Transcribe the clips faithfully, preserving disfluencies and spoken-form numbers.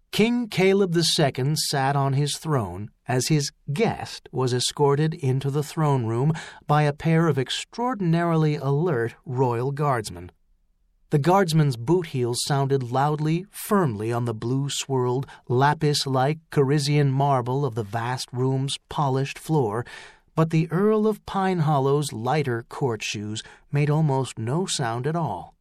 King Caleb the Second sat on his throne as his guest was escorted into the throne room by a pair of extraordinarily alert royal guardsmen. The guardsmen's boot heels sounded loudly, firmly on the blue-swirled, lapis-like Corinthian marble of the vast room's polished floor, but the Earl of Pine Hollow's lighter court shoes made almost no sound at all.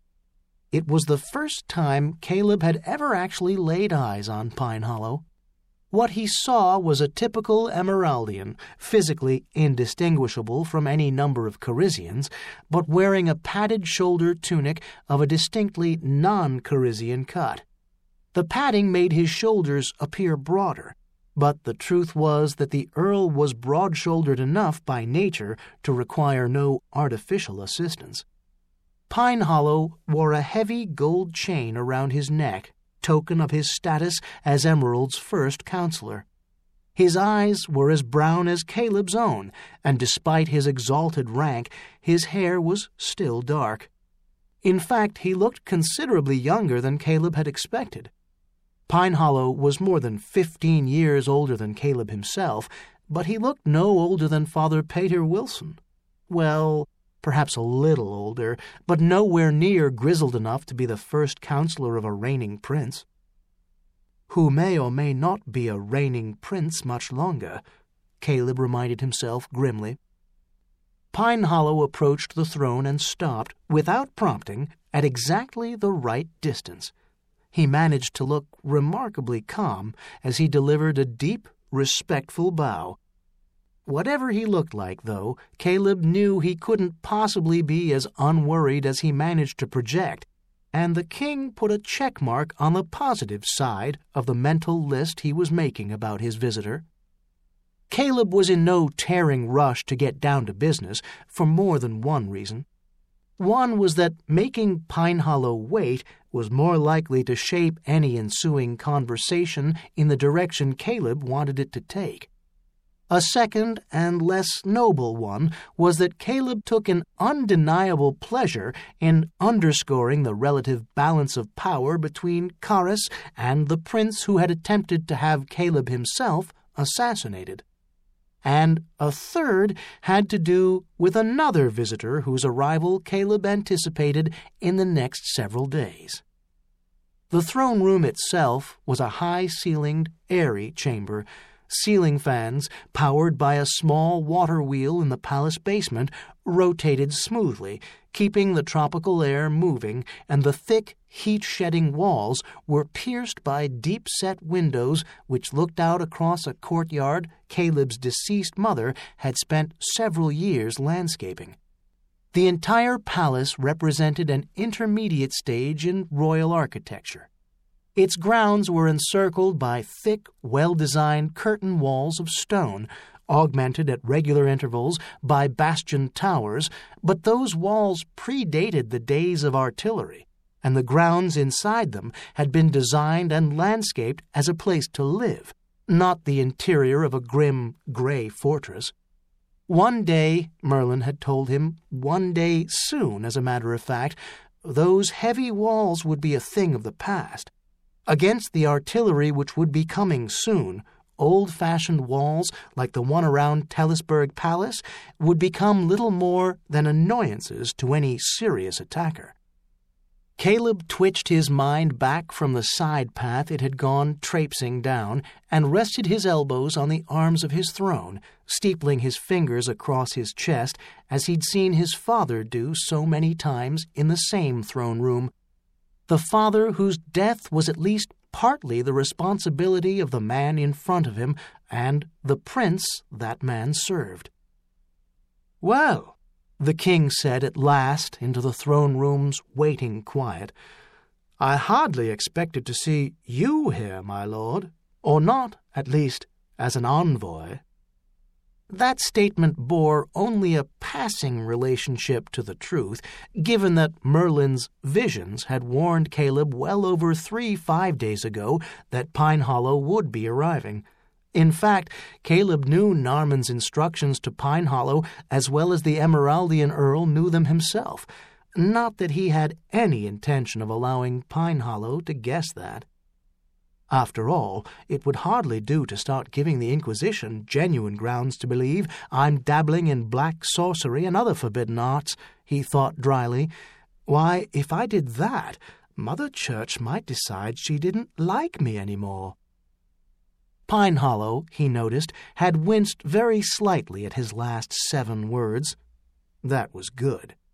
It was the first time Caleb had ever actually laid eyes on Pine Hollow. What he saw was a typical Emeraldian, physically indistinguishable from any number of Corinthians, but wearing a padded shoulder tunic of a distinctly non-Corinthian cut. The padding made his shoulders appear broader, but the truth was that the Earl was broad-shouldered enough by nature to require no artificial assistance. Pine Hollow wore a heavy gold chain around his neck, token of his status as Emerald's first counselor. His eyes were as brown as Caleb's own, and despite his exalted rank, his hair was still dark. In fact, he looked considerably younger than Caleb had expected. Pine Hollow was more than fifteen years older than Caleb himself, but he looked no older than Father Peter Wilson. Well, perhaps a little older, but nowhere near grizzled enough to be the first counselor of a reigning prince. Who may or may not be a reigning prince much longer, Caleb reminded himself grimly. Pine Hollow approached the throne and stopped, without prompting, at exactly the right distance. He managed to look remarkably calm as he delivered a deep, respectful bow. Whatever he looked like, though, Caleb knew he couldn't possibly be as unworried as he managed to project, and the king put a check mark on the positive side of the mental list he was making about his visitor. Caleb was in no tearing rush to get down to business for more than one reason. One was that making Pine Hollow wait was more likely to shape any ensuing conversation in the direction Caleb wanted it to take. A second and less noble one was that Caleb took an undeniable pleasure in underscoring the relative balance of power between Caris and the prince who had attempted to have Caleb himself assassinated. And a third had to do with another visitor whose arrival Caleb anticipated in the next several days. The throne room itself was a high-ceilinged, airy chamber. Ceiling fans, powered by a small water wheel in the palace basement, rotated smoothly, keeping the tropical air moving, and the thick, heat-shedding walls were pierced by deep-set windows which looked out across a courtyard Caleb's deceased mother had spent several years landscaping. The entire palace represented an intermediate stage in royal architecture. Its grounds were encircled by thick, well-designed curtain walls of stone, augmented at regular intervals by bastion towers, but those walls predated the days of artillery, and the grounds inside them had been designed and landscaped as a place to live, not the interior of a grim, gray fortress. One day, Merlin had told him, one day soon, as a matter of fact, those heavy walls would be a thing of the past. Against the artillery which would be coming soon, old-fashioned walls like the one around Tellisburg Palace would become little more than annoyances to any serious attacker. Caleb twitched his mind back from the side path it had gone traipsing down and rested his elbows on the arms of his throne, steepling his fingers across his chest as he'd seen his father do so many times in the same throne room. The father whose death was at least partly the responsibility of the man in front of him and the prince that man served. "Well," the king said at last into the throne room's waiting quiet, "I hardly expected to see you here, my lord, or not, at least, as an envoy." That statement bore only a passing relationship to the truth, given that Merlin's visions had warned Caleb well over three five days ago that Pine Hollow would be arriving. In fact, Caleb knew Narman's instructions to Pine Hollow as well as the Emeraldian Earl knew them himself. Not that he had any intention of allowing Pine Hollow to guess that. After all, it would hardly do to start giving the Inquisition genuine grounds to believe I'm dabbling in black sorcery and other forbidden arts, he thought dryly. Why, if I did that, Mother Church might decide she didn't like me any more. Pine Hollow, he noticed, had winced very slightly at his last seven words. That was good.